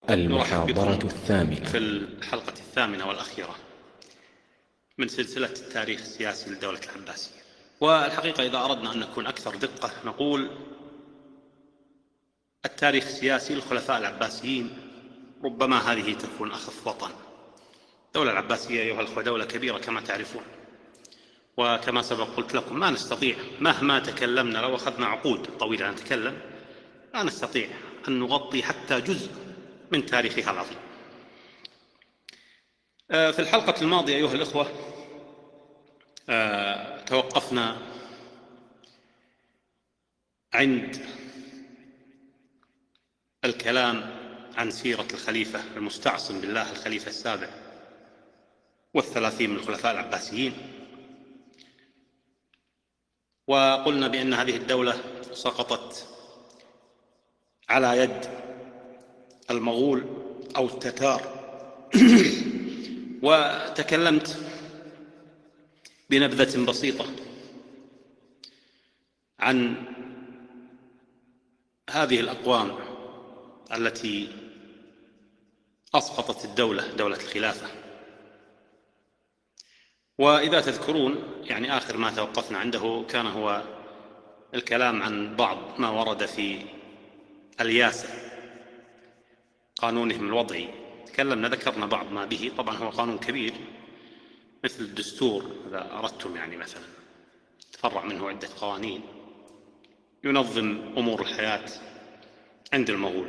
المحاضرة نرحب الثامنة في الحلقة الثامنة والأخيرة من سلسلة التاريخ السياسي للدولة العباسية. والحقيقة إذا أردنا أن نكون أكثر دقة نقول التاريخ السياسي للخلفاء العباسيين ربما هذه تكون أخف وطن. الدولة العباسية أيها الأخوة دولة كبيرة كما تعرفون، وكما سبق قلت لكم ما نستطيع مهما تكلمنا، لو أخذنا عقود طويلة نتكلم لا نستطيع أن نغطي حتى جزء من تاريخها العظيم. في الحلقة الماضية أيها الأخوة توقفنا عند الكلام عن سيرة الخليفة المستعصم بالله الخليفة السابع والثلاثين من الخلفاء العباسيين، وقلنا بأن هذه الدولة سقطت على يد المغول أو التتار وتكلمت بنبذة بسيطة عن هذه الأقوام التي أسقطت دولة الخلافة. وإذا تذكرون يعني آخر ما توقفنا عنده كان هو الكلام عن بعض ما ورد في الياسة قانونهم الوضعي. ذكرنا بعض ما به، طبعا هو قانون كبير مثل الدستور إذا أردتم، يعني مثلا تفرع منه عدة قوانين ينظم أمور الحياة عند المغول.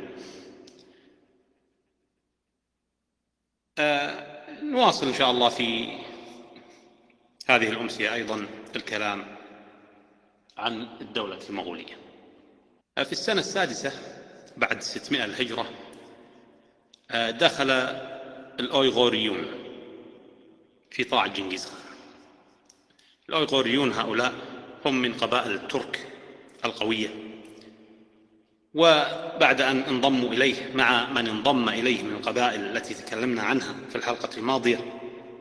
نواصل إن شاء الله في هذه الأمسية أيضا الكلام عن الدولة المغولية. في السنة السادسة بعد 600 الهجرة دخل الأويغوريون في طاعة جنكيز خان. الأويغوريون هؤلاء هم من قبائل الترك القوية، وبعد أن انضموا إليه مع من انضم إليه من القبائل التي تكلمنا عنها في الحلقة الماضية،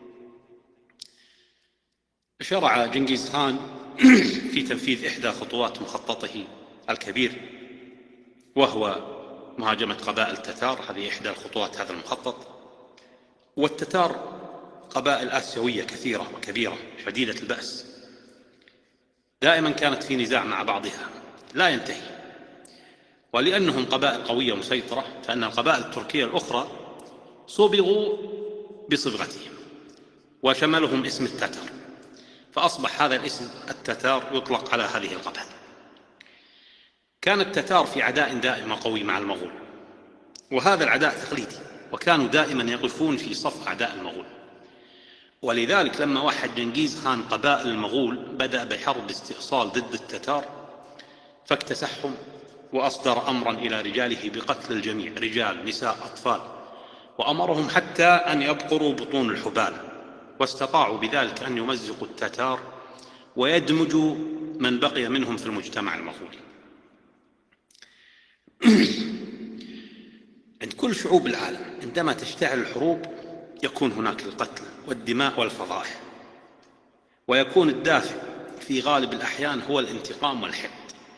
شرع جنكيز خان في تنفيذ إحدى خطوات مخططه الكبير، وهو مهاجمة قبائل التتار. هذه إحدى الخطوات هذا المخطط. والتتار قبائل آسيوية كثيرة وكبيرة شديدة البأس، دائما كانت في نزاع مع بعضها لا ينتهي، ولأنهم قبائل قوية مسيطرة فإن القبائل التركية الأخرى صبغوا بصبغتهم وشملهم اسم التتار، فأصبح هذا الاسم التتار يطلق على هذه القبائل. كان التتار في عداء دائم وقوي مع المغول، وهذا العداء تقليدي، وكانوا دائما يقفون في صف أعداء المغول. ولذلك لما وحد جنكيز خان قبائل المغول بدأ بحرب استئصال ضد التتار، فاكتسحهم وأصدر أمرا إلى رجاله بقتل الجميع، رجال نساء أطفال، وأمرهم حتى أن يبقروا بطون الحبال، واستطاعوا بذلك أن يمزقوا التتار ويدمجوا من بقي منهم في المجتمع المغولي. عند كل شعوب العالم عندما تشتعل الحروب يكون هناك القتل والدماء والفضائح، ويكون الدافع في غالب الأحيان هو الانتقام والحقد.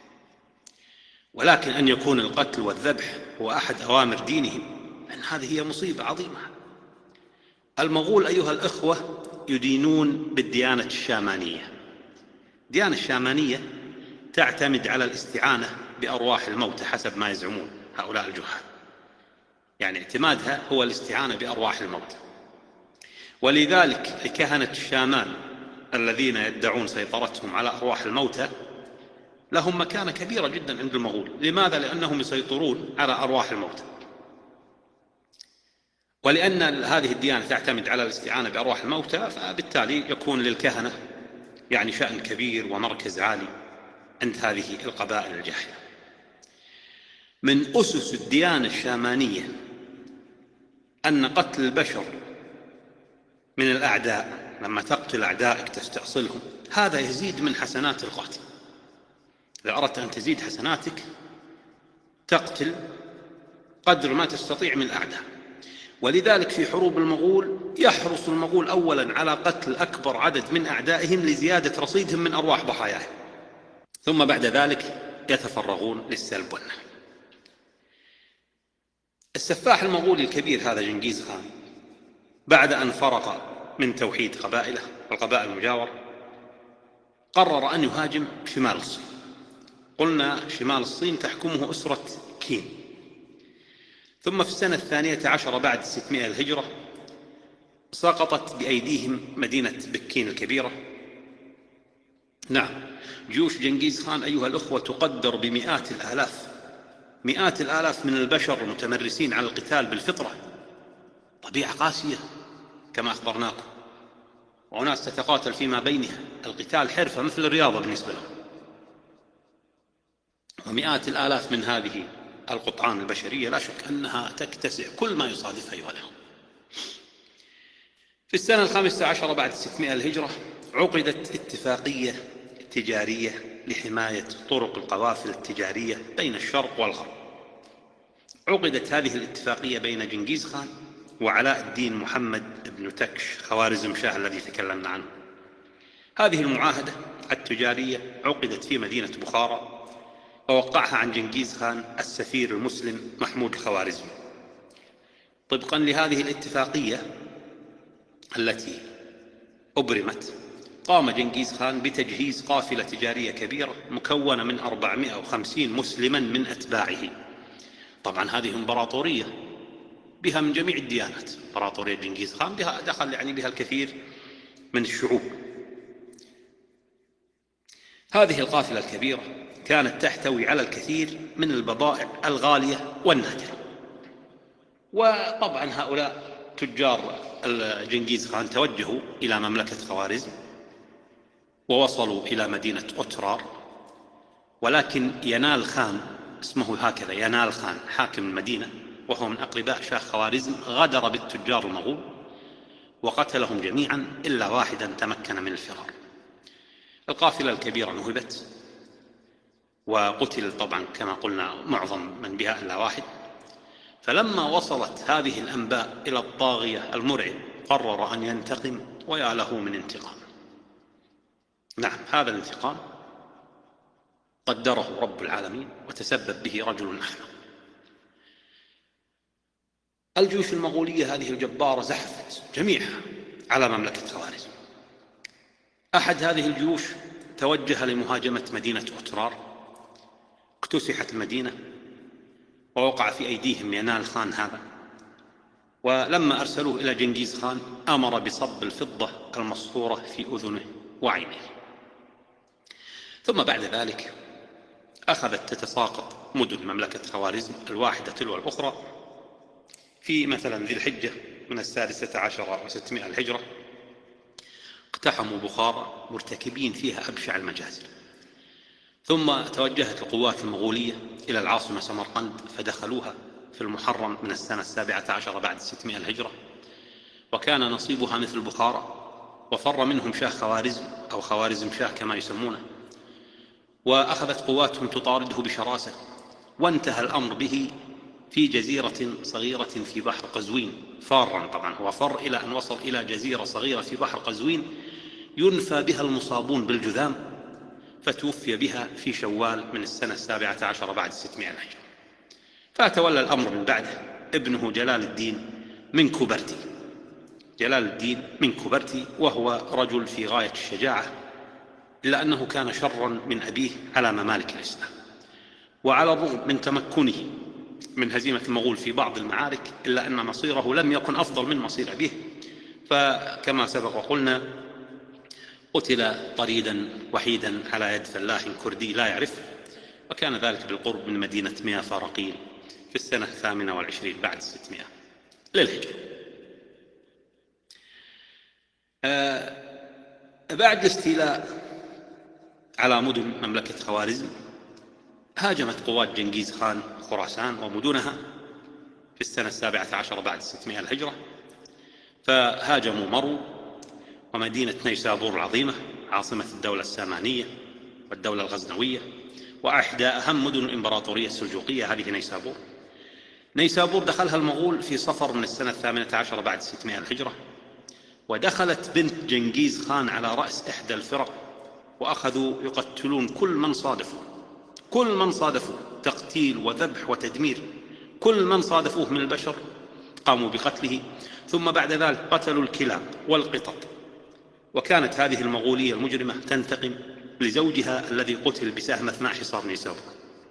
ولكن أن يكون القتل والذبح هو أحد أوامر دينهم، أن هذه هي مصيبة عظيمة. المغول أيها الأخوة يدينون بالديانة الشامانية. الديانة الشامانية تعتمد على الاستعانة بأرواح الموتى حسب ما يزعمون هؤلاء الجهال، يعني اعتمادها هو الاستعانة بأرواح الموتى. ولذلك الكهنة الشامان الذين يدعون سيطرتهم على أرواح الموتى لهم مكانة كبيرة جدا عند المغول. لماذا؟ لأنهم يسيطرون على أرواح الموتى، ولأن هذه الديانة تعتمد على الاستعانة بأرواح الموتى، فبالتالي يكون للكهنة يعني شأن كبير ومركز عالي عند هذه القبائل الجاهلة. من أسس الديانة الشامانية أن قتل البشر من الأعداء، لما تقتل أعدائك تستأصلهم، هذا يزيد من حسنات القاتل. إذا أردت أن تزيد حسناتك تقتل قدر ما تستطيع من الأعداء. ولذلك في حروب المغول يحرص المغول أولا على قتل أكبر عدد من أعدائهم لزيادة رصيدهم من أرواح ضحاياهم، ثم بعد ذلك يتفرغون للسلب والنهب. السفاح المغولي الكبير هذا جنكيز خان بعد أن فرغ من توحيد قبائله والقبائل المجاورة قرر أن يهاجم شمال الصين. قلنا شمال الصين تحكمه أسرة كين. ثم في السنة 12 بعد 600 الهجرة سقطت بأيديهم مدينة بكين الكبيرة. نعم، جيوش جنكيز خان أيها الأخوة تقدر بمئات الآلاف، مئات الآلاف من البشر المتمرسين على القتال بالفطرة، طبيعة قاسية كما أخبرناكم، وناس تتقاتل فيما بينها، القتال حرفة مثل الرياضة بالنسبة لهم، ومئات الآلاف من هذه القطعان البشرية لا شك أنها تكتسع كل ما يصادفها أيها الأخوة. في السنة 15 بعد 600 الهجرة عقدت اتفاقية تجارية لحماية طرق القوافل التجارية بين الشرق والغرب. عقدت هذه الاتفاقية بين جنكيز خان وعلاء الدين محمد بن تكش خوارزم شاه الذي تكلمنا عنه. هذه المعاهدة التجارية عقدت في مدينة بخارى، ووقعها عن جنكيز خان السفير المسلم محمود الخوارزمي. طبقا لهذه الاتفاقية التي أبرمت، قام جنكيز خان بتجهيز قافلة تجارية كبيرة مكونة من 450 مسلما من أتباعه. طبعا هذه امبراطورية بها من جميع الديانات، امبراطورية جنكيز خان دخل بها الكثير من الشعوب. هذه القافلة الكبيرة كانت تحتوي على الكثير من البضائع الغالية والنادرة. وطبعا هؤلاء تجار جنكيز خان توجهوا إلى مملكة خوارزم ووصلوا إلى مدينة أترار، ولكن ينال خان، اسمه هكذا ينال خان حاكم المدينة وهو من أقرباء شاه خوارزم، غدر بالتجار المغول وقتلهم جميعا إلا واحدا تمكن من الفرار. القافلة الكبيرة نهبت وقتل طبعا كما قلنا معظم من بها إلا واحد. فلما وصلت هذه الأنباء إلى الطاغية المرعب قرر أن ينتقم، ويا له من انتقام. نعم، هذا الانتقام قدره رب العالمين وتسبب به رجل أحمق. الجيوش المغولية هذه الجبارة زحفت جميعها على مملكة خوارزم. أحد هذه الجيوش توجه لمهاجمة مدينة أترار، اكتسحت المدينة ووقع في أيديهم ينال خان هذا. ولما أرسلوه إلى جنكيز خان أمر بصب الفضة المصفورة في أذنه وعينه. ثم بعد ذلك أخذت تتساقط مدن مملكة خوارزم الواحدة تلو الأخرى. في مثلا ذي الحجة من 16 و600 الهجرة اقتحموا بخارى مرتكبين فيها أبشع المجازر. ثم توجهت القوات المغولية إلى العاصمة سمرقند فدخلوها في المحرم من السنة 17 بعد 600 الهجرة، وكان نصيبها مثل بخارى، وفر منهم شاه خوارزم أو خوارزم شاه كما يسمونه، وأخذت قواتهم تطارده بشراسة، وانتهى الأمر به في جزيرة صغيرة في بحر قزوين. فارا طبعا هو فر إلى أن وصل إلى جزيرة صغيرة في بحر قزوين ينفى بها المصابون بالجذام، فتوفي بها في شوال من السنة 17 بعد 600 الهجرة. فتولى الأمر من بعده ابنه جلال الدين من كوبرتي. جلال الدين من كوبرتي وهو رجل في غاية الشجاعة، إلا أنه كان شرا من أبيه على ممالك الإسلام. وعلى الرغم من تمكنه من هزيمة المغول في بعض المعارك، إلا أن مصيره لم يكن أفضل من مصير أبيه، فكما سبق وقلنا قتل طريدا وحيدا على يد فلاح كردي لا يعرفه، وكان ذلك بالقرب من مدينة ميا فارقين في السنة 28 بعد 600 للهجرة. بعد الاستيلاء على مدن مملكة خوارزم هاجمت قوات جنكيز خان خراسان ومدنها في السنة 17 بعد 600 الهجرة، فهاجموا مرو ومدينة نيسابور العظيمة عاصمة الدولة السامانية والدولة الغزنوية، وأحدى أهم مدن الإمبراطورية السلجوقية هذه نيسابور. نيسابور دخلها المغول في صفر من السنة 18 بعد 600 الهجرة، ودخلت بنت جنكيز خان على رأس إحدى الفرق، وأخذوا يقتلون كل من صادفوا، تقتيل وذبح وتدمير كل من صادفوه من البشر قاموا بقتله، ثم بعد ذلك قتلوا الكلاب والقطط. وكانت هذه المغولية المجرمة تنتقم لزوجها الذي قتل بسهم أثناء حصار نيسابور.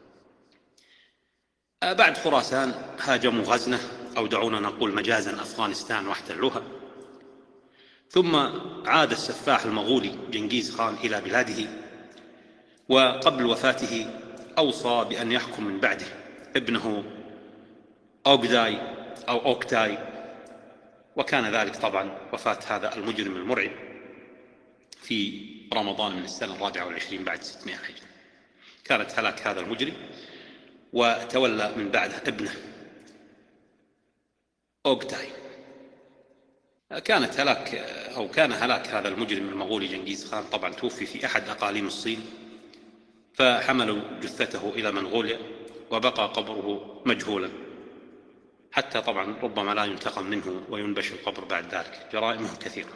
بعد خراسان هاجموا غزنة، أو دعونا نقول مجازا أفغانستان، واحتلوها. ثم عاد السفاح المغولي جنكيز خان إلى بلاده، وقبل وفاته أوصى بأن يحكم من بعده ابنه أوغداي أو أوكتاي. وكان ذلك طبعا وفاة هذا المجرم المرعب في رمضان من السنة 24 بعد 600 هجرة. كانت هلاك هذا المجرم، وتولى من بعده ابنه أوغتاي. كان هلاك هذا المجرم المغولي جنكيز خان طبعا توفي في أحد أقاليم الصين، فحملوا جثته إلى منغوليا، وبقى قبره مجهولا حتى طبعا ربما لا ينتقم منه وينبش القبر بعد ذلك. جرائمه كثيرة.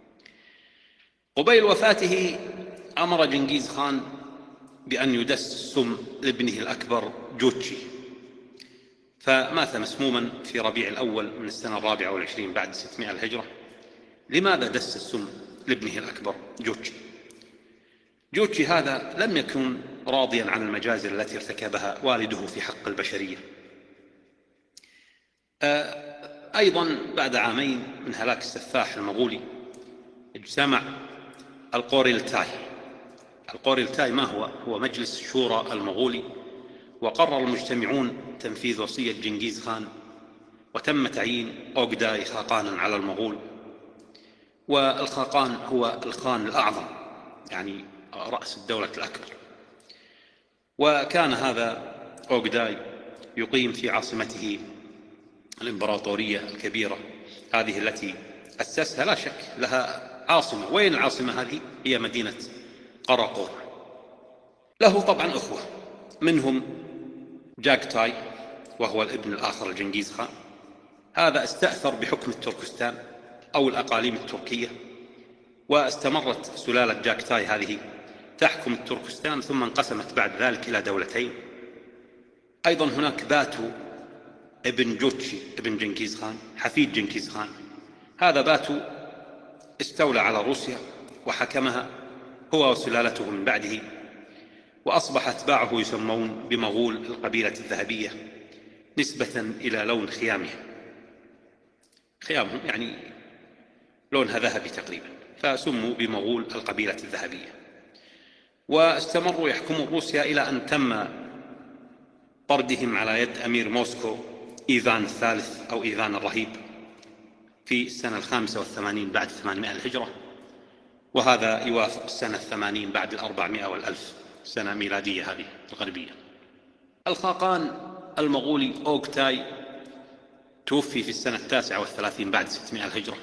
قبيل وفاته أمر جنكيز خان بأن يدس سم لابنه الأكبر جوتشي، فمات مسموما في ربيع الأول من السنة 24 بعد 600 الهجرة. لماذا دس السم لابنه الأكبر جوتشي؟ جوتشي هذا لم يكن راضيا عن المجازر التي ارتكبها والده في حق البشرية. أيضا بعد عامين من هلاك السفاح المغولي اجتمع القوريلتاي. القوريلتاي ما هو؟ هو مجلس الشورى المغولي، وقرر المجتمعون تنفيذ وصية جنكيز خان، وتم تعيين أوغداي خاقانا على المغول. والخاقان هو الخان الأعظم، يعني رأس الدولة الأكبر. وكان هذا أوغداي يقيم في عاصمته الإمبراطورية الكبيرة هذه التي أسسها، لا شك لها عاصمة. وين العاصمة هذه؟ هي مدينة قراقور. له طبعا أخوة، منهم جاكتاي وهو الابن الآخر لجنكيز خان. هذا استأثر بحكم التركستان أو الأقاليم التركية، واستمرت سلالة جاكتاي هذه تحكم التركستان، ثم انقسمت بعد ذلك إلى دولتين. أيضا هناك باتو ابن جوتشي ابن جنكيز خان، حفيد جنكيز خان. هذا باتو استولى على روسيا وحكمها هو وسلالته من بعده، وأصبح أتباعه يسمون بمغول القبيلة الذهبية نسبة إلى لون خيامهم، يعني لونها ذهبي تقريبا، فسموا بمغول القبيلة الذهبية. واستمروا يحكموا روسيا إلى أن تم طردهم على يد أمير موسكو إيفان الثالث أو إيفان الرهيب في السنة 85 بعد 800 الهجرة، وهذا يوافق السنة 80 بعد 400 والألف سنة ميلادية هذه الغربية. الخاقان المغولي أوغتاي توفي في السنة 39 بعد 600 الهجرة،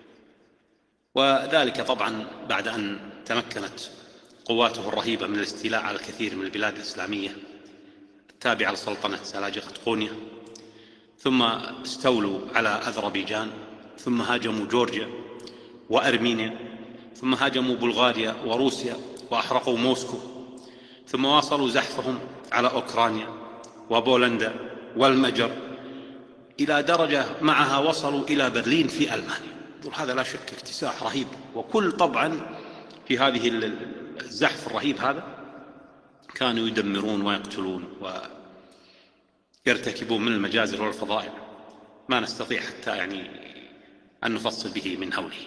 وذلك طبعا بعد أن تمكنت قواته الرهيبة من الاستيلاء على الكثير من البلاد الإسلامية التابعة لسلطنة سلاجقة قونيا، ثم استولوا على أذربيجان، ثم هاجموا جورجيا وأرمينيا، ثم هاجموا بلغاريا وروسيا وأحرقوا موسكو، ثم واصلوا زحفهم على أوكرانيا وبولندا والمجر، إلى درجة معها وصلوا إلى برلين في ألمانيا. هذا لا شك اكتساح رهيب. وكل طبعا في هذه الزحف الرهيب هذا كانوا يدمرون ويقتلون ويرتكبون من المجازر والفظائع ما نستطيع حتى يعني أن نفصل به من هوله.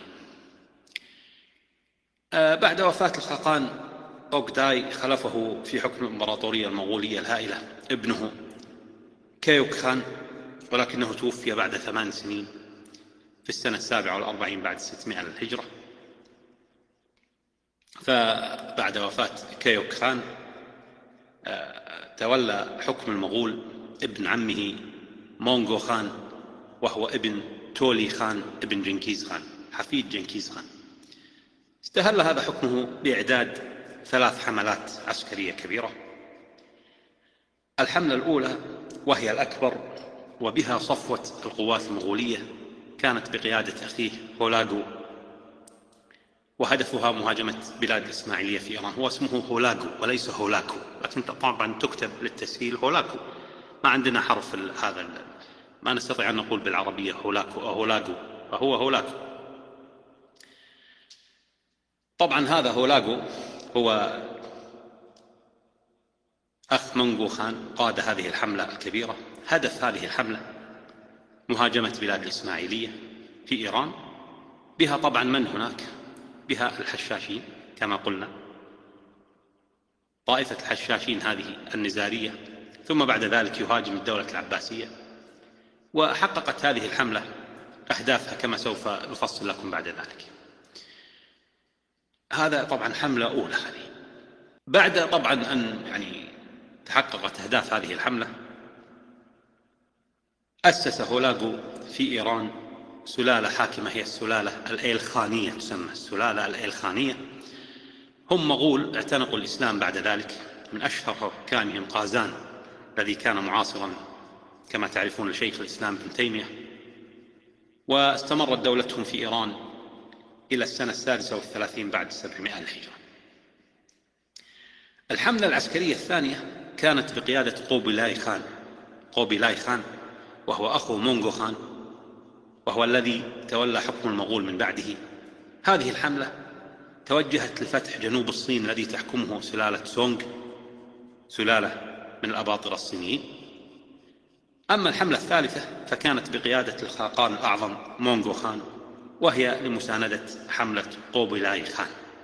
بعد وفاة الخاقان أوغداي خلفه في حكم الإمبراطورية المغولية الهائلة ابنه كيوك خان، ولكنه توفي بعد 8 سنين في السنة 47 بعد 600 الهجرة. فبعد وفاة كيوك خان تولى حكم المغول ابن عمه مونغو خان، وهو ابن تولي خان ابن جنكيز خان حفيد جنكيز خان. استهل هذا حكمه بإعداد 3 حملات عسكرية كبيرة. الحملة الأولى وهي الأكبر وبها صفوة القوات المغولية كانت بقيادة أخيه هولاغو، وهدفها مهاجمة بلاد الإسماعيلية في إيران. هو اسمه هولاغو وليس هولاكو، لكن طبعا تكتب للتسهيل هولاكو، ما عندنا حرف ما نستطيع أن نقول بالعربية هولاغو، فهو هولاغو. طبعا هذا هولاغو هو أخ مونغو خان، قاد هذه الحملة الكبيرة. هدف هذه الحملة مهاجمة بلاد الإسماعيلية في إيران، بها طبعا من هناك؟ بها الحشاشين كما قلنا، طائفة الحشاشين هذه النزارية، ثم بعد ذلك يهاجم الدولة العباسية. وحققت هذه الحملة أهدافها كما سوف نفصل لكم بعد ذلك. هذا طبعا حملة أولى هذه. بعد طبعا أن تحققت أهداف هذه الحملة، أسس هولاغو في إيران سلالة حاكمة، هي السلالة الإيلخانية، تسمى السلالة الإيلخانية. هم مغول اعتنقوا الإسلام بعد ذلك، من أشهر حكامهم قازان الذي كان معاصرا كما تعرفون لشيخ الإسلام ابن تيمية. واستمرت دولتهم في إيران إلى السنة 36 بعد 700 الهجرة. الحملة العسكرية الثانية كانت بقيادة قوبيلاي خان، وهو أخو مونغو خان، وهو الذي تولى حكم المغول من بعده. هذه الحملة توجهت لفتح جنوب الصين الذي تحكمه سلالة سونغ، سلالة من الأباطرة الصينيين. أما الحملة الثالثة فكانت بقيادة الخاقان الأعظم مونغو خان، وهي لمساندة حملة قوبيلاي خان.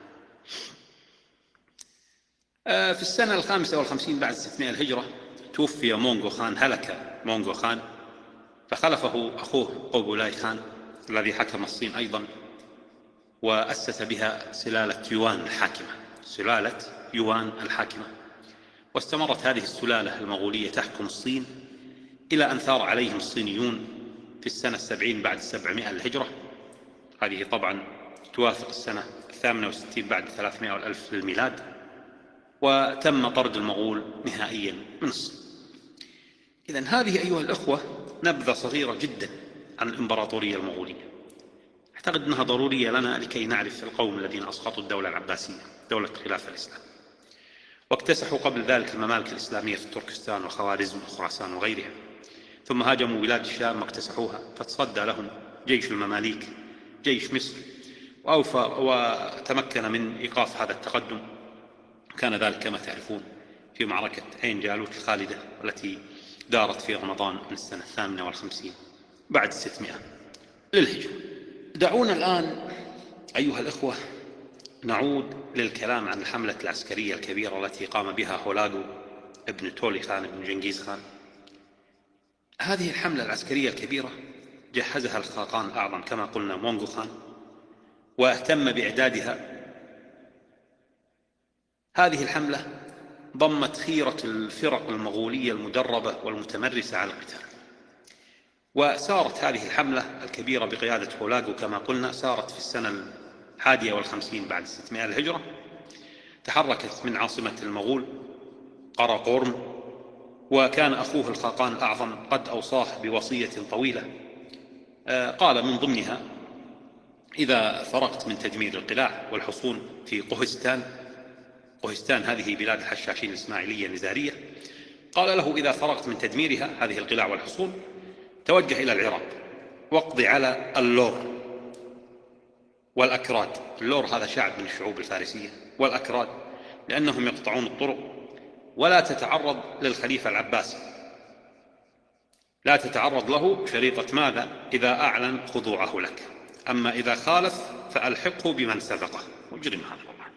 في السنة 55 بعد 600 الهجرة توفي مونغو خان، هلك مونغو خان، فخلفه أخوه قوبيلاي خان الذي حكم الصين أيضا، وأسس بها سلالة يوان الحاكمة. واستمرت هذه السلالة المغولية تحكم الصين إلى أن ثار عليهم الصينيون في السنة 70 بعد 700 الهجرة. هذه طبعا توافق السنة 68 بعد 300 والألف للميلاد، وتم طرد المغول نهائيا من الصين. إذن هذه أيها الأخوة نبذة صغيرة جدا عن الإمبراطورية المغولية، أعتقد أنها ضرورية لنا لكي نعرف القوم الذين أسقطوا الدولة العباسية، دولة الخلافة الإسلام، واكتسحوا قبل ذلك الممالك الإسلامية في تركستان وخوارزم وخراسان وغيرها، ثم هاجموا بلاد الشام واكتسحوها، فتصدى لهم جيش المماليك، جيش مصر، وتمكن من إيقاف هذا التقدم. كان ذلك كما تعرفون في معركة عين جالوت الخالدة التي دارت في رمضان من السنة 58 بعد 600 للهجرة. دعونا الآن أيها الأخوة نعود للكلام عن الحملة العسكرية الكبيرة التي قام بها هولاغو ابن تولي خان ابن جنكيز خان. هذه الحملة العسكرية الكبيرة جهزها الخاقان الأعظم كما قلنا مونغو خان، واهتم بإعدادها. هذه الحملة ضمت خيرة الفرق المغولية المدربة والمتمرسة على القتال. وسارت هذه الحملة الكبيرة بقيادة هولاغو كما قلنا، سارت في السنة 51 بعد 600 الهجرة. تحركت من عاصمة المغول قراقورم، وكان أخوه الخاقان الأعظم قد أوصاه بوصية طويلة، قال من ضمنها: إذا فرغت من تدمير القلاع والحصون في قهستان هذه بلاد الحشاشين الإسماعيلية النزارية، قال له: إذا فرغت من تدميرها هذه القلاع والحصون توجه إلى العراق واقضي على اللور والأكراد. اللور هذا شعب من الشعوب الفارسية، والأكراد لأنهم يقطعون الطرق. ولا تتعرض للخليفة العباسي، لا تتعرض له شريطة ماذا؟ إذا أعلن خضوعه لك، أما إذا خالف فألحقه بمن سبقه. مجرم هذا والله.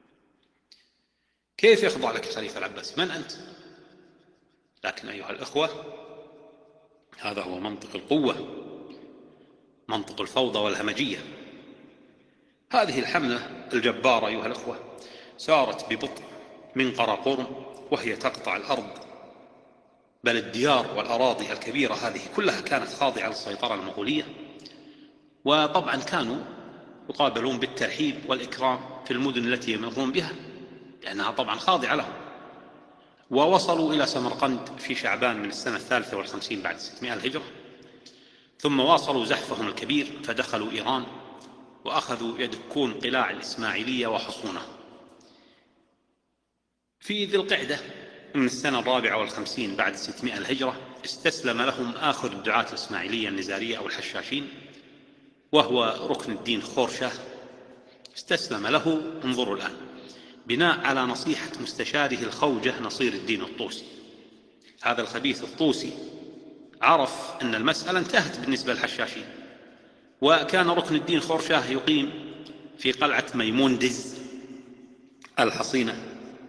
كيف يخضع لك الخليفة العباسي؟ من أنت؟ لكن أيها الأخوة هذا هو منطق القوة، منطق الفوضى والهمجية. هذه الحملة الجبارة أيها الأخوة سارت ببطء من قراقورم، وهي تقطع الأرض، بل الديار والأراضي الكبيرة هذه كلها كانت خاضعة للسيطرة المغولية. وطبعا كانوا يقابلون بالترحيب والإكرام في المدن التي يمرون بها، لأنها طبعا خاضعة لهم. ووصلوا إلى سمرقند في شعبان من السنة 53 بعد 600 الهجرة، ثم واصلوا زحفهم الكبير فدخلوا إيران وأخذوا يدكون قلاع الإسماعيلية وحصونها. في ذي القعدة من السنة 54 بعد 600 الهجرة استسلم لهم آخر الدعاة الإسماعيلية النزارية أو الحشاشين، وهو ركن الدين خورشاه. استسلم له، انظروا الآن، بناء على نصيحة مستشاره الخوجة نصير الدين الطوسي. هذا الخبيث الطوسي عرف أن المسألة انتهت بالنسبة للحشاشين، وكان ركن الدين خورشاه يقيم في قلعة ميموندز الحصينة،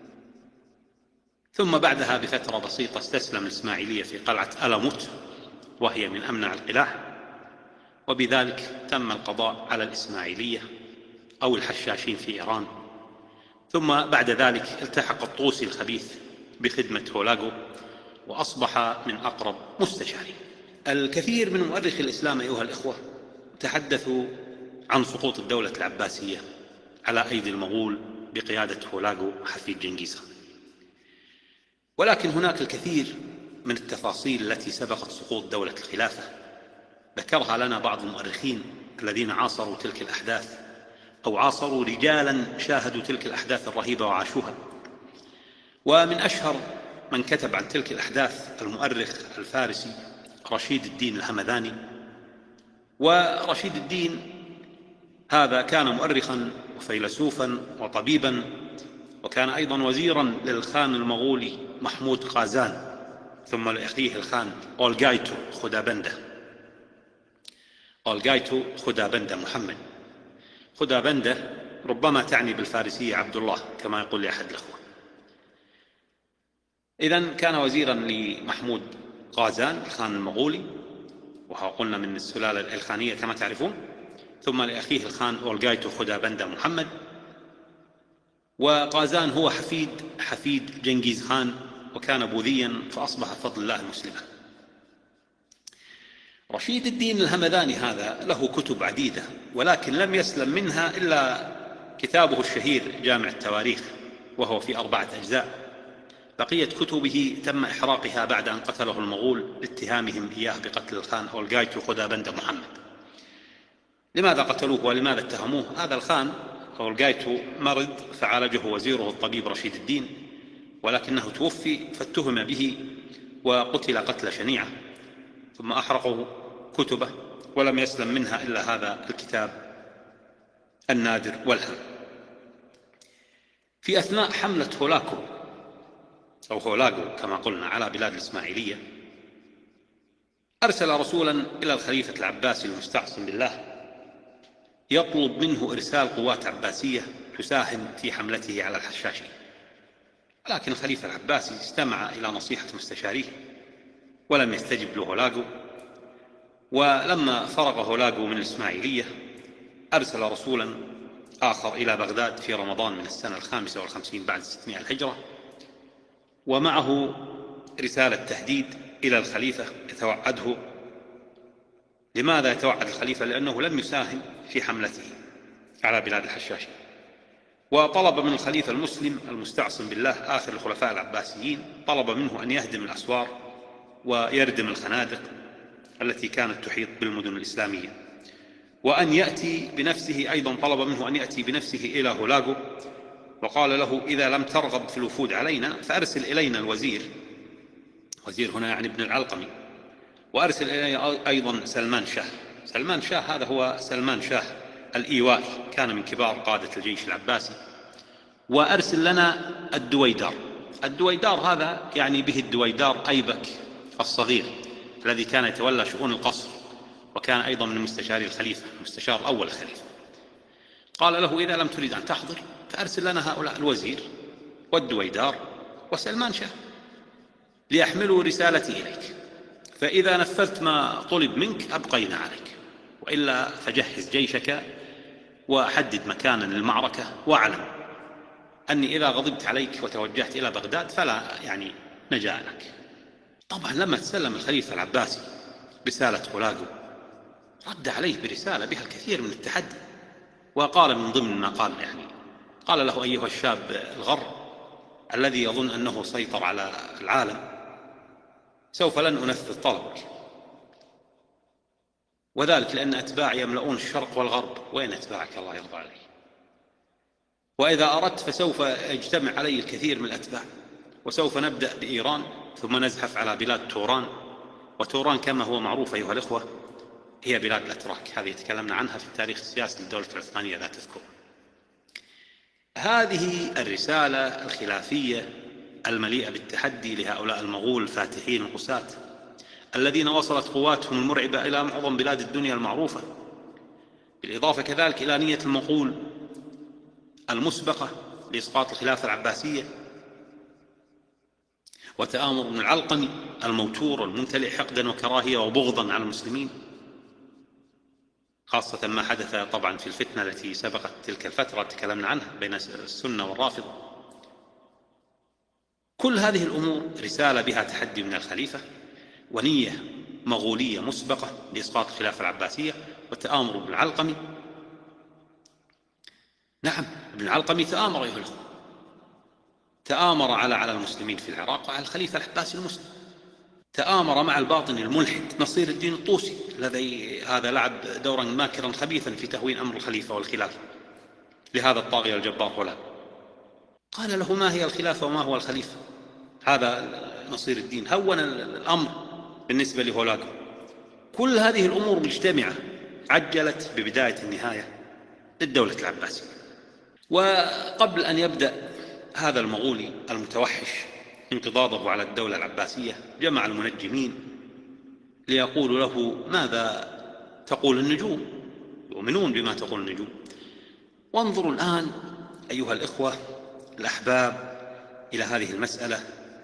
ثم بعدها بفترة بسيطة استسلم الإسماعيلية في قلعة ألموت، وهي من أمنع القلاع، وبذلك تم القضاء على الإسماعيلية أو الحشاشين في إيران. ثم بعد ذلك التحق الطوسي الخبيث بخدمة هولاغو، وأصبح من أقرب مستشارين. الكثير من مؤرخي الإسلام أيها الإخوة تحدثوا عن سقوط الدولة العباسية على أيدي المغول بقيادة هولاغو حفيد جنكيز خان، ولكن هناك الكثير من التفاصيل التي سبقت سقوط دولة الخلافة ذكرها لنا بعض المؤرخين الذين عاصروا تلك الأحداث، أو عاصروا رجالا شاهدوا تلك الأحداث الرهيبة وعاشوها. ومن أشهر من كتب عن تلك الأحداث المؤرخ الفارسي رشيد الدين الهمذاني. ورشيد الدين هذا كان مؤرخا وفيلسوفا وطبيبا، وكان أيضا وزيرا للخان المغولي محمود قازان، ثم لأخيه الخان أولغايتو خدابندة محمد. خدابندة ربما تعني بالفارسية عبد الله كما يقول لي أحد الأخوة. إذن كان وزيرا لمحمود قازان الخان المغولي، وهو قلنا من السلالة الخانية كما تعرفون، ثم لأخيه الخان أولغايتو خدابندة محمد. وقازان هو حفيد جنكيز خان، وكان بوذيا فأصبح بفضل الله مسلما. رشيد الدين الهمذاني هذا له كتب عديدة، ولكن لم يسلم منها إلا كتابه الشهير جامع التواريخ، وهو في 4 أجزاء. بقية كتبه تم إحراقها بعد أن قتله المغول لاتهامهم إياه بقتل الخان أولغايتو خدابندة محمد. لماذا قتلوه ولماذا اتهموه؟ هذا الخان أولغايتو مرض فعالجه وزيره الطبيب رشيد الدين، ولكنه توفي فاتهم به وقتل قتل شنيعة، ثم أحرقوا كتبه ولم يسلم منها إلا هذا الكتاب النادر والهام. في أثناء حملة هولاغو كما قلنا على بلاد الإسماعيلية، أرسل رسولا إلى الخليفة العباسي المستعصم بالله يطلب منه إرسال قوات عباسية تساهم في حملته على الحشاشين، ولكن الخليفة العباسي استمع إلى نصيحة مستشاريه ولم يستجب له هولاغو. ولما فرغ هولاغو من الإسماعيلية أرسل رسولا آخر إلى بغداد في رمضان من السنة 55 بعد 600 الهجرة، ومعه رسالة تهديد إلى الخليفة يتوعده. لماذا يتوعد الخليفة؟ لأنه لم يساهم في حملته على بلاد الحشاشين. وطلب من الخليفة المسلم المستعصم بالله آخر الخلفاء العباسيين، طلب منه أن يهدم الأسوار ويردم الخنادق التي كانت تحيط بالمدن الإسلامية، وأن يأتي بنفسه. أيضا طلب منه أن يأتي بنفسه إلى هولاغو، وقال له: إذا لم ترغب في الوفود علينا فأرسل إلينا الوزير، وزير هنا يعني ابن العلقمي، وأرسل إلينا أيضا سلمان شاه هذا هو سلمان شاه الإيوائي، كان من كبار قادة الجيش العباسي. وأرسل لنا الدويدار هذا يعني به الدويدار أيبك الصغير الذي كان يتولى شؤون القصر، وكان أيضا من مستشاري الخليفة، مستشار أول الخليفة. قال له: إذا لم تريد أن تحضر فأرسل لنا هؤلاء الوزير والدويدار وسلمان شاه ليحملوا رسالتي إليك، فإذا نفذت ما طلب منك أبقينا عليك، وإلا فجهز جيشك وحدد مكانا للمعركة، واعلم أني إذا غضبت عليك وتوجهت إلى بغداد فلا يعني نجاة لك. طبعا لما تسلم الخليفة العباسي رسالة هولاغو رد عليه برسالة بها الكثير من التحدي، وقال من ضمن ما قال له: أيها الشاب الغر الذي يظن أنه سيطر على العالم، سوف لن أنفذ طلبك، وذلك لأن أتباعي يملؤون الشرق والغرب. وين أتباعك الله يرضى عليه؟ وإذا أردت فسوف يجتمع علي الكثير من الأتباع، وسوف نبدأ بإيران ثم نزحف على بلاد توران. وتوران كما هو معروف أيها الإخوة هي بلاد الأتراك، هذه تكلمنا عنها في التاريخ السياسي للدولة العثمانية لا تذكر. هذه الرسالة الخلافية المليئة بالتحدي لهؤلاء المغول الفاتحين القساة الذين وصلت قواتهم المرعبة إلى معظم بلاد الدنيا المعروفة، بالإضافة كذلك إلى نية المغول المسبقة لإسقاط الخلافة العباسية، وتآمر ابن العلقمي الموتور الممتلئ حقدا وكراهية وبغضا على المسلمين، خاصة ما حدث طبعا في الفتنة التي سبقت تلك الفترة تكلمنا عنها بين السنة والرافضة. كل هذه الأمور رسالة بها تحدي من الخليفة ونية مغولية مسبقة لإسقاط الخلافة العباسية وتآمر ابن العلقمي. نعم، ابن العلقمي تآمر أيها الأخوة، تآمر على المسلمين في العراق وعلى الخليفة العباسي المسلم، تآمر مع الباطن الملحد نصير الدين الطوسي الذي هذا لعب دورا ماكرا خبيثا في تهوين أمر الخليفة والخلافة لهذا الطاغية الجبار هولاكو. قال له ما هي الخلافة وما هو الخليفة؟ هذا نصير الدين هون الأمر بالنسبة لهولاكو. كل هذه الأمور مجتمعة عجلت ببداية النهاية للدولة العباسية. وقبل أن يبدأ هذا المغولي المتوحش انقضاضه على الدولة العباسية جمع المنجمين ليقولوا له ماذا تقول النجوم، يؤمنون بما تقول النجوم. وانظروا الآن أيها الإخوة الأحباب إلى هذه المسألة.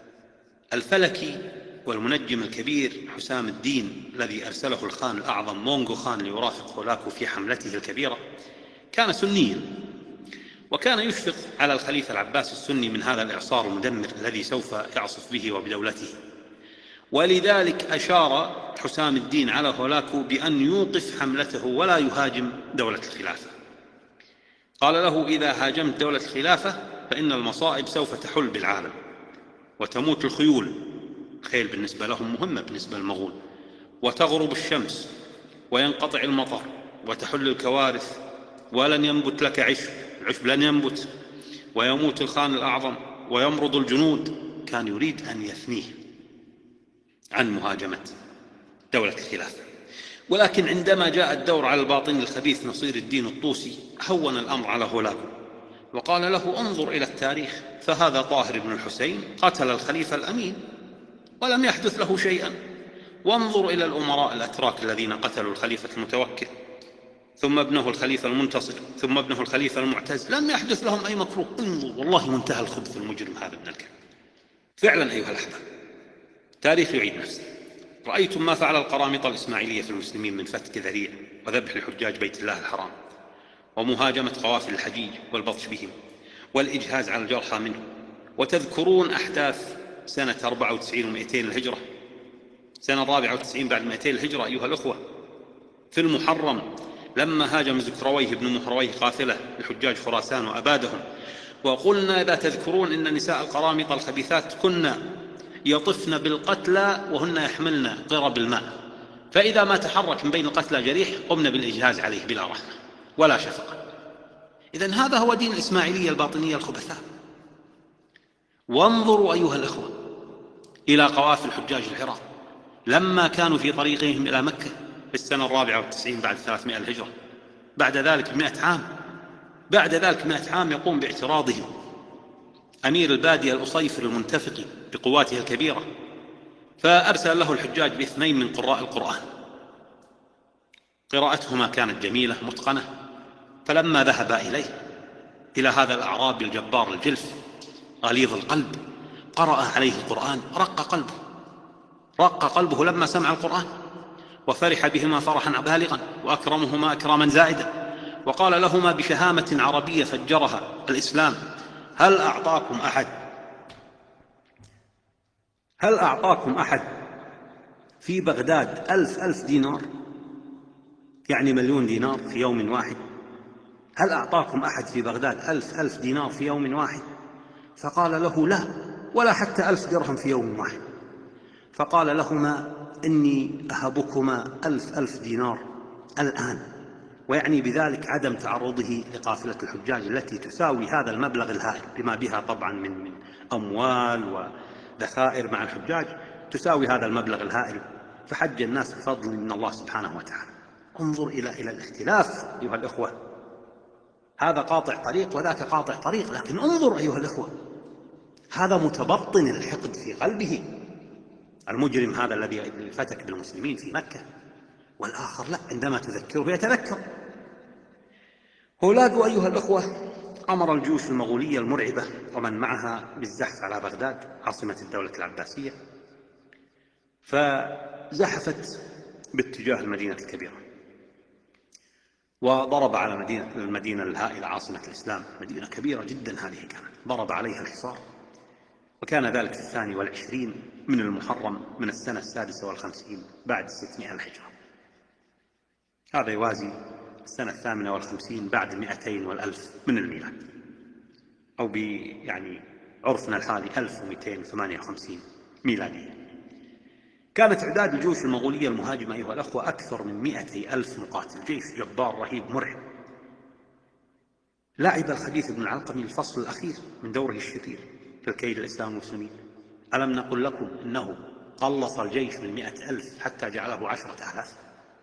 الفلكي والمنجم الكبير حسام الدين الذي أرسله الخان الأعظم مونغو خان ليرافق هولاكو في حملته الكبيرة كان سنيا، وكان يشفق على الخليفة العباسي السني من هذا الإعصار المدمر الذي سوف يعصف به وبدولته. ولذلك أشار حسام الدين على هولاكو بأن يوقف حملته ولا يهاجم دولة الخلافة. قال له إذا هاجمت دولة الخلافة فإن المصائب سوف تحل بالعالم وتموت الخيول، الخيل بالنسبة لهم مهمة بالنسبة للمغول، وتغرب الشمس وينقطع المطر وتحل الكوارث ولن ينبت لك عشب، العشب لن ينبت، ويموت الخان الأعظم ويمرض الجنود. كان يريد أن يثنيه عن مهاجمة دولة الخلافة. ولكن عندما جاء الدور على الباطن الخبيث نصير الدين الطوسي هون الأمر على هولاكو وقال له انظر إلى التاريخ، فهذا طاهر بن الحسين قتل الخليفة الأمين ولم يحدث له شيئا، وانظر إلى الأمراء الأتراك الذين قتلوا الخليفة المتوكل ثم ابنه الخليفة المنتصر ثم ابنه الخليفة المعتز لم يحدث لهم أي مكروه. انظر والله منتهى الخبث المجرم هذا ابن الكلب. فعلا أيها الأحباب تاريخ يعيد نفسه. رأيتم ما فعل القرامطة الإسماعيلية في المسلمين من فتك ذريع وذبح لحجاج بيت الله الحرام ومهاجمة قوافل الحجيج والبطش بهم والإجهاز على الجرحى منه. وتذكرون أحداث سنة 94 و200 الهجرة، سنة 94 بعد 200 الهجرة أيها الأخوة، في المحرم لما هاجم زكرويه بن مهرويه قافلة لحجاج خراسان وأبادهم. وقلنا إذا تذكرون إن نساء القرامطة الخبيثات كنا يطفن بالقتلى وهن يحملن قرب الماء، فإذا ما تحرك من بين القتلى جريح قمنا بالإجهاز عليه بلا رحمة ولا شفقة. إذن هذا هو دين الإسماعيلية الباطنية الخبثاء. وانظروا أيها الأخوة إلى قوافل حجاج العراق لما كانوا في طريقهم إلى مكة في السنة 94 بعد 300 الهجرة، بعد ذلك ب100 عام يقوم باعتراضهم أمير البادية الأصيفر المنتفقي بقواته الكبيرة، فأرسل له الحجاج ب2 من قراء القرآن، قراءتهما كانت جميلة متقنة. فلما ذهب إلى هذا الأعرابي الجبار الجلف غليظ القلب قرأ عليه القرآن رق قلبه لما سمع القرآن وفرح بهما فرحا بالغا وأكرمهما أكراما زائدا، وقال لهما بشهامة عربية فجرها الإسلام هل أعطاكم أحد في بغداد 1000 دينار، يعني 1,000,000 دينار في يوم واحد؟ هل أعطاكم أحد في بغداد 1000 دينار في يوم واحد؟ فقال له لا، ولا حتى 1000 درهم في يوم واحد. فقال لهما إني أهبكما 1000 دينار الآن، ويعني بذلك عدم تعرضه لقافلة الحجاج التي تساوي هذا المبلغ الهائل بما بها طبعا من أموال وذخائر مع الحجاج تساوي هذا المبلغ الهائل، فحج الناس بفضل من الله سبحانه وتعالى. انظر إلى الاختلاف أيها الإخوة، هذا قاطع طريق وذاك قاطع طريق، لكن انظر أيها الإخوة، هذا متبطن الحقد في قلبه، المجرم هذا الذي فتك بالمسلمين في مكة، والآخر لا، عندما تذكره يتذكر. هولاكو أيها الأخوة أمر الجيوش المغولية المرعبة ومن معها بالزحف على بغداد عاصمة الدولة العباسية، فزحفت باتجاه المدينة الكبيرة وضرب على المدينة الهائلة عاصمة الإسلام، مدينة كبيرة جدا هذه كانت، ضرب عليها الحصار. وكان ذلك في 22 من المحرم من السنة 56 بعد 600 الهجرة، هذا يوازي السنة 58 بعد 200 والألف من الميلاد، أو يعني عرفنا الحالي 1258 ميلادية. كانت إعداد الجيوش المغولية المهاجمة أيها الأخوة أكثر من 200,000 مقاتل، جيش جبار رهيب مرعب. لعب الخبيث بن العلقمي الفصل الأخير من دوره الشرير في الكيد الإسلام والمسلمين. ألم نقل لكم إنه قلص الجيش من 100,000 حتى جعله 10,000،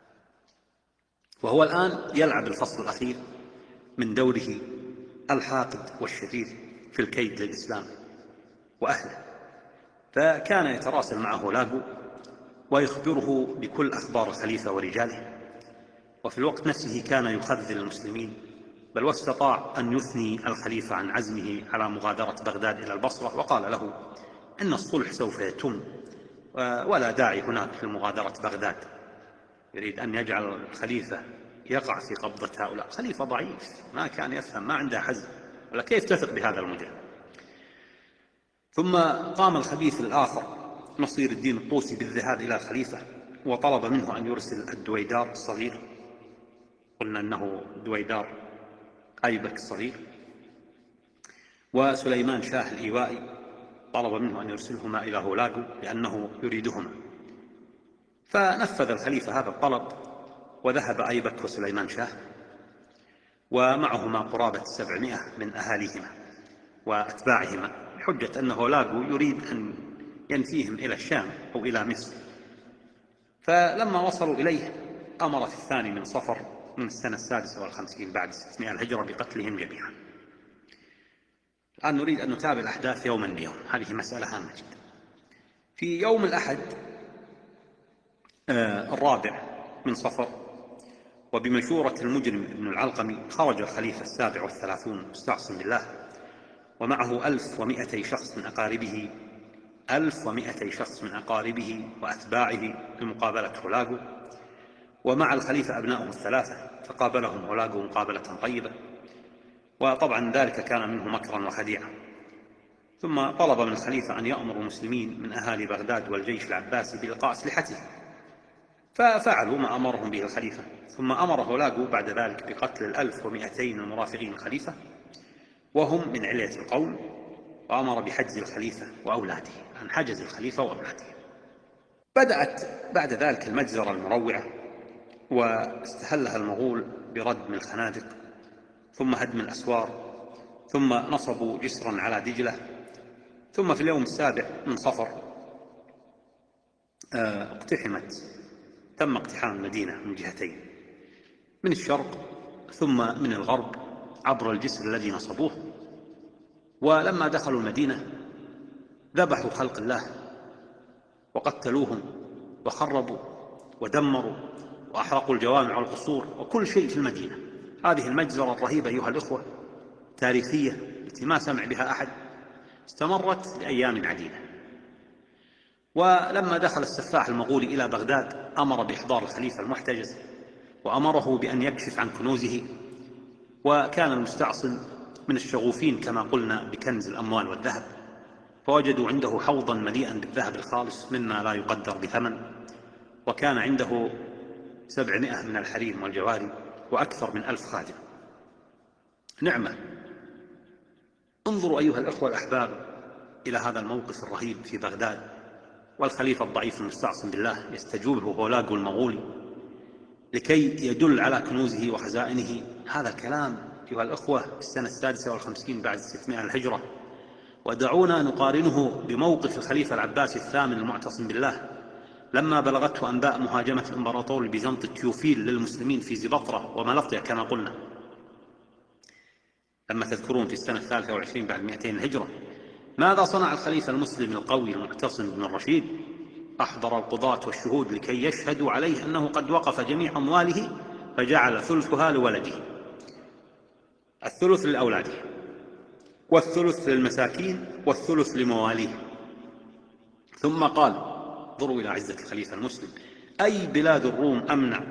وهو الآن يلعب الفصل الأخير من دوره الحاقد والشرير في الكيد للإسلام وأهله. فكان يتراسل معه هولاكو ويخبره بكل أخبار الخليفة ورجاله، وفي الوقت نفسه كان يخذل المسلمين، بل واستطاع أن يثني الخليفة عن عزمه على مغادرة بغداد إلى البصرة، وقال له إن الصلح سوف يتم ولا داعي هناك لمغادرة بغداد. يريد أن يجعل الخليفة يقع في قبضة هؤلاء، خليفة ضعيف ما كان يفهم، ما عنده حزم، ولا كيف تثق بهذا المجرم. ثم قام الخبيث الآخر نصير الدين الطوسي بالذهاب إلى الخليفة وطلب منه أن يرسل الدويدار الصغير، قلنا أنه دويدار أيبك الصغير، وسليمان شاه الإيوائي، طلب منه أن يرسلهما إلى هولاكو لأنه يريدهما. فنفذ الخليفة هذا الطلب، وذهب أيبك وسليمان شاه ومعهما قرابة 700 من أهاليهما وأتباعهما، بحجة أن هولاكو يريد أن ينفيهم إلى الشام أو إلى مصر. فلما وصلوا إليه أمر في 2 من صفر من السنة 56 بعد 600 الهجرة بقتلهم جميعا. الآن نريد أن نتابع الأحداث يوما بيوم، هذه مسألة هامة جدا. في يوم الأحد 4 من صفر، وبمشورة المجرم ابن العلقمي، خرج الخليفة 37 مستعصم بالله ومعه 1200 شخص من أقاربه، 1200 شخص من أقاربه وأتباعه لمقابلة هولاكو، ومع الخليفة أبناؤه 3، فقابلهم هولاكو مقابلة طيبة، وطبعا ذلك كان منه مكرا وخديعة. ثم طلب من الخليفة أن يأمر المسلمين من أهالي بغداد والجيش العباسي بإلقاء أسلحته، ففعلوا ما أمرهم به الخليفة. ثم أمر هولاكو بعد ذلك بقتل 1200 المرافقين الخليفة وهم من علية القوم، وأمر بحجز الخليفة وأولاده، أن حجز الخليفة وأولاده. بدأت بعد ذلك المجزرة المروعة، واستهلها المغول بردم الخنادق، ثم هدم الأسوار، ثم نصبوا جسرا على دجلة. ثم في اليوم 7 من صفر تم اقتحام المدينة من جهتين، من الشرق ثم من الغرب عبر الجسر الذي نصبوه. ولما دخلوا المدينة ذبحوا خلق الله وقتلوهم وخربوا ودمروا وأحرقوا الجوامع والقصور وكل شيء في المدينة. هذه المجزرة الرهيبة أيها الإخوة تاريخية التي ما سمع بها أحد استمرت لأيام عديدة. ولما دخل السفاح المغولي إلى بغداد أمر بإحضار الخليفة المحتجز وأمره بأن يكشف عن كنوزه، وكان المستعصم من الشغوفين كما قلنا بكنز الأموال والذهب، فوجدوا عنده حوضا مليئا بالذهب الخالص مما لا يقدر بثمن، وكان عنده 700 من الحريم والجواري وأكثر من 1000 خادم. نعمة. انظروا أيها الأخوة الأحباب إلى هذا الموقف الرهيب في بغداد، والخليفة الضعيف المستعصم بالله يستجوبه هولاكو المغولي لكي يدل على كنوزه وخزائنه. هذا الكلام أيها الأخوة في السنة 56 بعد 600 الهجرة، ودعونا نقارنه بموقف الخليفة العباسي الثامن المعتصم بالله لما بلغته أنباء مهاجمة الإمبراطور البيزنطي تيوفيل للمسلمين في زبطرة وملطية كما قلنا، لما تذكرون في السنة 23 بعد 200 الهجرة. ماذا صنع الخليفة المسلم القوي المعتصم بن الرشيد؟ أحضر القضاة والشهود لكي يشهدوا عليه أنه قد وقف جميع أمواله، فجعل ثلثها لولده، الثلث لأولاده، والثلث للمساكين، والثلث لمواليه. ثم قال: انظروا إلى عزة الخليفة المسلم: أي بلاد الروم أمنع؟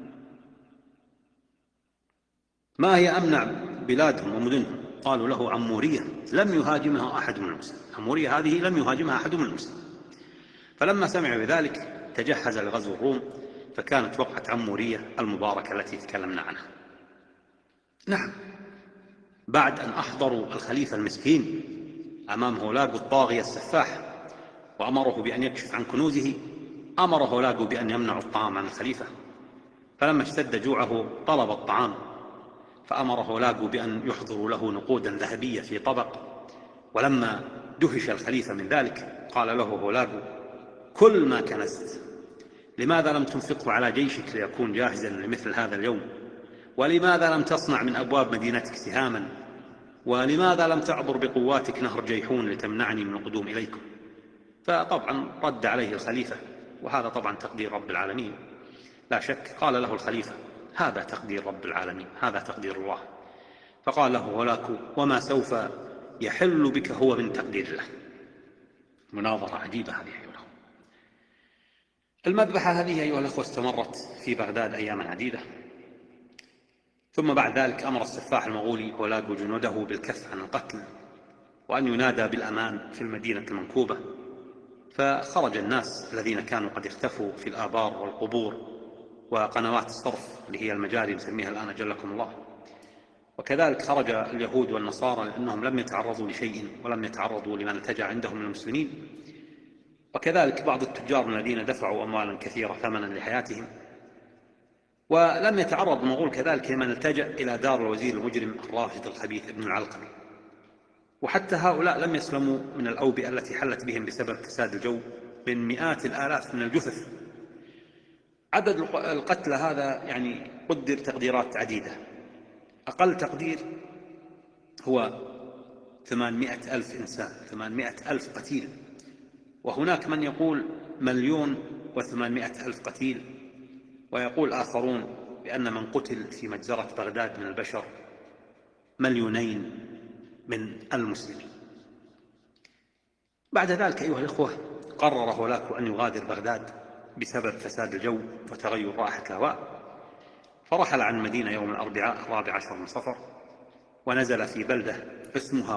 ما هي أمنع بلادهم ومدنهم؟ قالوا له: عمورية لم يهاجمها أحد من المسلمين. عمورية هذه لم يهاجمها أحد من المسلمين. فلما سمع بذلك تجهز لغزو الروم، فكانت وقعة عمورية المباركة التي تكلمنا عنها. نعم، بعد أن أحضروا الخليفة المسكين أمام هولاغو الطاغية السفاح وأمره بأن يكشف عن كنوزه، أمر هولاغو بأن يمنع الطعام عن الخليفة. فلما اشتد جوعه طلب الطعام، فأمر هولاغو بأن يحضروا له نقودا ذهبية في طبق. ولما دهش الخليفة من ذلك قال له هولاغو: كل ما كنزت، لماذا لم تنفقه على جيشك ليكون جاهزا لمثل هذا اليوم؟ ولماذا لم تصنع من أبواب مدينتك سهاما؟ ولماذا لم تعبر بقواتك نهر جيحون لتمنعني من القدوم إليكم؟ فطبعا رد عليه الخليفة، وهذا طبعا تقدير رب العالمين لا شك. قال له الخليفة: هذا تقدير رب العالمين، هذا تقدير الله. فقال له هولاكو: وما سوف يحل بك هو من تقدير الله. مناظرة عجيبة هذه أيها الأخوة. المذبحة هذه أيها الأخوة استمرت في بغداد أياما عديدة، ثم بعد ذلك أمر السفاح المغولي هولاغو جنوده بالكف عن القتل وأن ينادى بالأمان في المدينة المنكوبة. فخرج الناس الذين كانوا قد اختفوا في الآبار والقبور وقنوات الصرف اللي هي المجاري نسميها الآن أجلكم الله، وكذلك خرج اليهود والنصارى لأنهم لم يتعرضوا لشيء ولم يتعرضوا لما التجأ عندهم من المسلمين، وكذلك بعض التجار الذين دفعوا أموالا كثيرة ثمنا لحياتهم. ولم يتعرض المغول كذلك لمن التجأ إلى دار الوزير المجرم الرافض الخبيث ابن العلقمي. وحتى هؤلاء لم يسلموا من الأوبئة التي حلت بهم بسبب فساد الجو من مئات الآلاف من الجثث. عدد القتلى هذا يعني قدر تقديرات عديدة. أقل تقدير هو 800,000 إنسان، 800,000 قتيل، وهناك من يقول 1,800,000 قتيل، ويقول آخرون بأن من قتل في مجزرة بغداد من البشر 2,000,000 من المسلمين. بعد ذلك أيها الإخوة قرر هولاكو أن يغادر بغداد بسبب فساد الجو وتغير رائحة الهواء، فرحل عن المدينة يوم الأربعاء 14 من صفر، ونزل في بلدة اسمها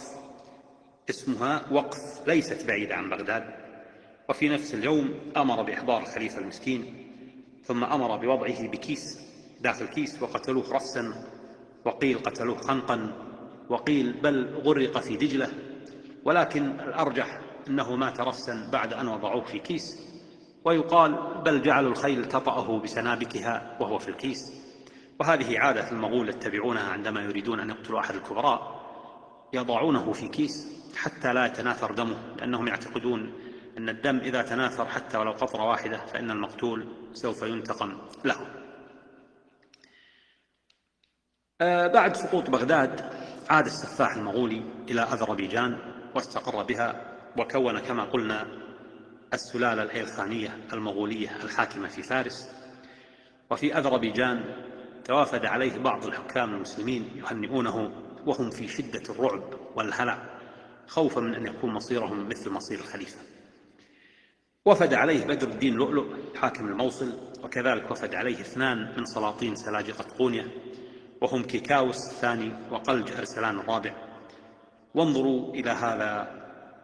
وقف ليست بعيدة عن بغداد. وفي نفس اليوم أمر بإحضار الخليفة المسكين، ثم أمر بوضعه بكيس داخل كيس وقتلوه رفسا، وقيل قتلوه خنقا، وقيل بل غرق في دجلة، ولكن الأرجح أنه مات رفسا بعد أن وضعوه في كيس، ويقال بل جعلوا الخيل تطأه بسنابكها وهو في الكيس. وهذه عادة المغول يتبعونها عندما يريدون أن يقتلوا أحد الكبراء، يضعونه في كيس حتى لا يتناثر دمه، لأنهم يعتقدون أن الدم إذا تناثر حتى ولو قطرة واحدة فإن المقتول سوف ينتقم له. بعد سقوط بغداد عاد السفاح المغولي إلى أذربيجان واستقر بها، وكون كما قلنا السلالة الإيلخانية المغولية الحاكمة في فارس. وفي أذربيجان توافد عليه بعض الحكام المسلمين يهنئونه وهم في شدة الرعب والهلع، خوفا من أن يكون مصيرهم مثل مصير الخليفة. وفد عليه بدر الدين لؤلؤ حاكم الموصل، وكذلك وفد عليه 2 من سلاطين سلاجقة قونية، وهم كيكاوس الثاني وقلج أرسلان الرابع. وانظروا إلى هذا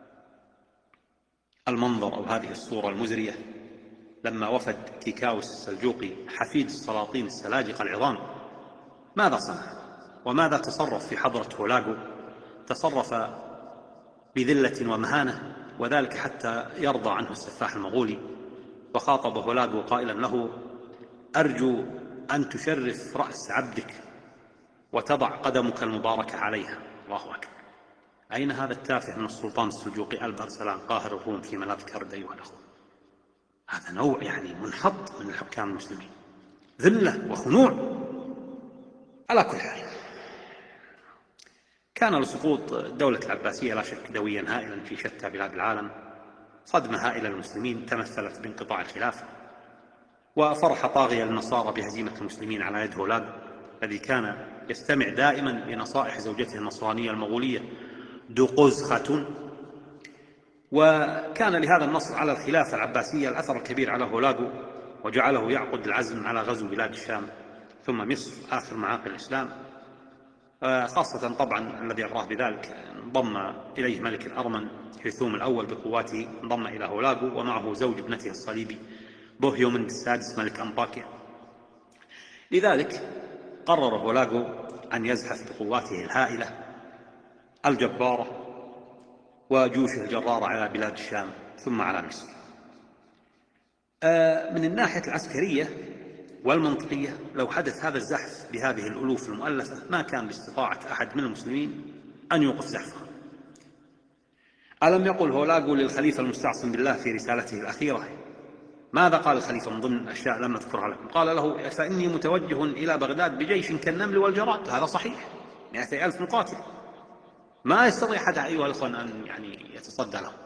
المنظر أو هذه الصورة المزرية لما وفد كيكاوس السلجوقي حفيد السلاطين السلاجقة العظام. ماذا صنع وماذا تصرف في حضرة هولاغو؟ تصرف بذلة ومهانة، وذلك حتى يرضى عنه السفاح المغولي. وخاطب هولاغو قائلا له: أرجو أن تشرف رأس عبدك وتضع قدمك المباركة عليها. الله أكبر. أين هذا التافه من السلطان السلجوقي ألب أرسلان قاهر الروم فيما لا ذكرت أيها الأخوة؟ هذا نوع منحط من الحكام المسلمين، ذلة وخنوع. على كل حال، كان لسقوط الدولة العباسية لا شك دويا هائلا في شتى بلاد العالم، صدمة هائلة للمسلمين تمثلت بانقطاع الخلافة، وفرح طاغية للنصارى بهزيمة المسلمين على يد هولاغو الذي كان يستمع دائما لنصائح زوجته النصرانية المغولية دوقوز خاتون. وكان لهذا النصر على الخلافة العباسية الأثر الكبير على هولاغو، وجعله يعقد العزم على غزو بلاد الشام ثم مصر آخر معاقل الإسلام، خاصة طبعا الذي أغراه بذلك انضم إليه ملك الأرمن هيثوم الأول بقواته، انضم إلى هولاغو ومعه زوج ابنته الصليبي بوهيومند السادس ملك أنطاكيا. لذلك قرر هولاغو أن يزحف بقواته الهائلة الجبارة وجيوشه الجرارة على بلاد الشام ثم على مصر. من الناحية العسكرية والمنطقية، لو حدث هذا الزحف بهذه الألوف المؤلفة ما كان باستطاعة أحد من المسلمين أن يوقف زحفها. ألم يقل هولاغو للخليفة المستعصم بالله في رسالته الأخيرة؟ ماذا قال الخليفة من ضمن الأشياء لم أذكرها لكم؟ قال له: فإني متوجه إلى بغداد بجيش كالنمل والجراد. هذا صحيح، 200,000 مقاتل، ما يستطيع أحد أيها الأخوان أن يتصدى له.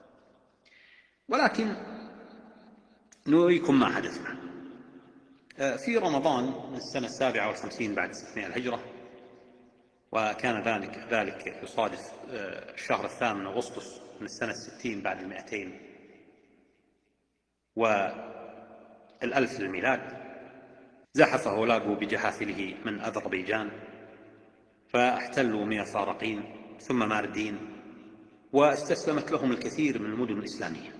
ولكن نريكم ما حدث معه. في رمضان من السنة 57 بعد 600 الهجرة، وكان ذلك يصادف الشهر 8 أغسطس من السنة 60 بعد 200 والألف للميلاد، زحف هولاغو بجحافله من أذربيجان فاحتلوا ميرفارقين ثم ماردين، واستسلمت لهم الكثير من المدن الإسلامية.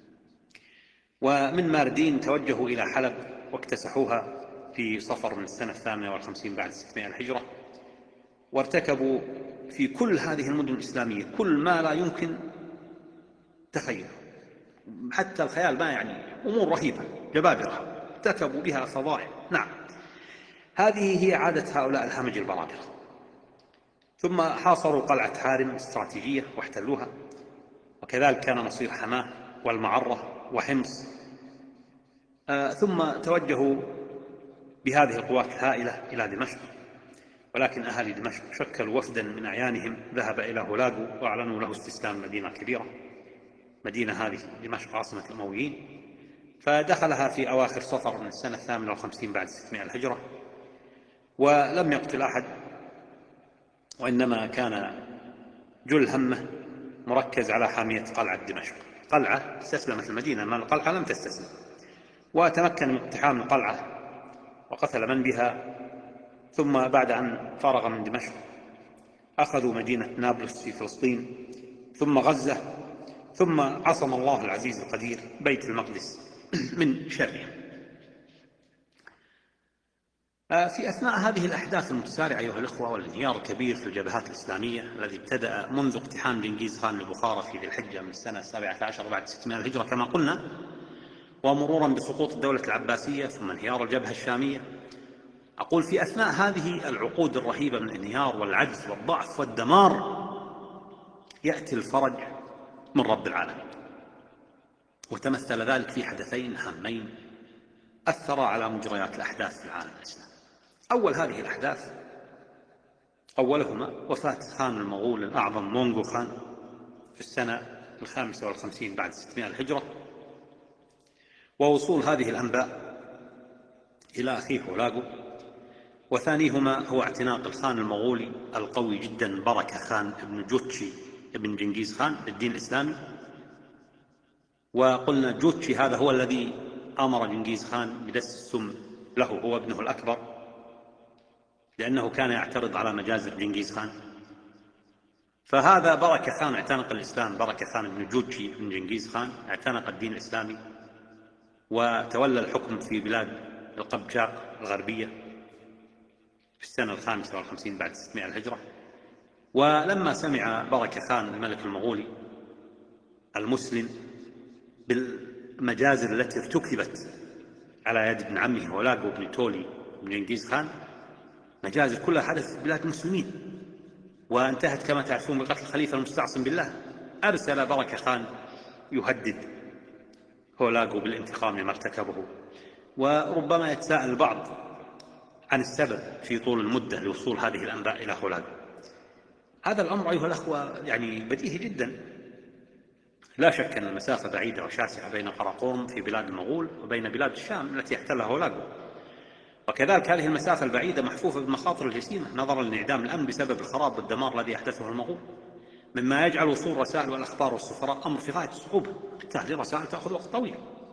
ومن ماردين توجهوا إلى حلب واكتسحوها في صفر من السنة 58 بعد 600 الهجرة، وارتكبوا في كل هذه المدن الإسلامية كل ما لا يمكن تخيله، حتى الخيال ما أمور رهيبة جبابرة ارتكبوا بها فضائح. نعم، هذه هي عادة هؤلاء الهمج البرابرة. ثم حاصروا قلعة حارم الاستراتيجية واحتلوها، وكذلك كان مصير حماه والمعرة وحمص. ثم توجهوا بهذه القوات الهائلة إلى دمشق، ولكن أهالي دمشق شكلوا وفدا من أعيانهم ذهب إلى هولاغو وأعلنوا له استسلام المدينة الكبيرة، مدينة هذه دمشق عاصمة الأمويين، فدخلها في أواخر صفر من السنة 58 بعد 600 الهجرة، ولم يقتل أحد، وإنما كان جل همه مركز على حامية قلعة دمشق. قلعة استسلمت المدينة، ما القلعة لم تستسلم، وتمكن من اقتحام القلعة وقتل من بها. ثم بعد أن فرغ من دمشق أخذوا مدينة نابلس في فلسطين، ثم غزة، ثم عصم الله العزيز القدير بيت المقدس من شره. في أثناء هذه الأحداث المتسارعة أيها الأخوة والانهيار الكبير في الجبهات الإسلامية الذي ابتدأ منذ اقتحام جنكيز خان لبخارى في ذي الحجة من السنة 17 بعد 600 الهجرة كما قلنا، ومرورا بسقوط الدولة العباسية ثم انهيار الجبهة الشامية، أقول في أثناء هذه العقود الرهيبة من الانهيار والعجز والضعف والدمار يأتي الفرج من رب العالمين، وتمثل ذلك في حدثين هامين أثرا على مجريات الأحداث في العالم الإسلامي. أول هذه الأحداث أولهما وفاة خان المغول الأعظم مونغو خان في السنة 55 بعد 600 الهجرة، ووصول هذه الأنباء إلى أخيه هولاغو. وثانيهما هو اعتناق الخان المغولي القوي جدا بركة خان ابن جوتشي ابن جنكيز خان للدين الإسلامي. وقلنا جوتشي هذا هو الذي أمر جنكيز خان بدس السم له هو ابنه الأكبر، لأنه كان يعترض على مجازر جنكيز خان. فهذا بركة خان اعتنق الإسلام، بركة خان ابن جوتشي ابن جنكيز خان اعتنق الدين الإسلامي وتولى الحكم في بلاد القبجاق الغربية في السنة 55 بعد 600 الهجرة. ولما سمع بركة خان الملك المغولي المسلم بالمجازر التي ارتكبت على يد ابن عمه هولاغو بن تولي بن جنكيز خان، مجازر كلها حدثت في بلاد المسلمين، وانتهت كما تعرفون بقتل الخليفة المستعصم بالله. أرسل بركة خان يهدد هولاغو بالانتقام لما ارتكبه. وربما يتساءل البعض عن السبب في طول المدة لوصول هذه الأنباء إلى هولاغو. هذا الأمر أيها الأخوة يعني بديهي جدا. لا شك أن المسافة بعيدة وشاسعة بين قراقورم في بلاد المغول وبين بلاد الشام التي يحتلها هولاغو، وكذلك هذه المسافة البعيدة محفوفة بالمخاطر الجسيمة نظرا لانعدام الأمن بسبب الخراب والدمار الذي أحدثه المغول، مما يجعل وصول الرسائل والأخبار والسفراء أمر في غاية الصعوبة، بالتالي الرسائل تأخذ وقت طويل.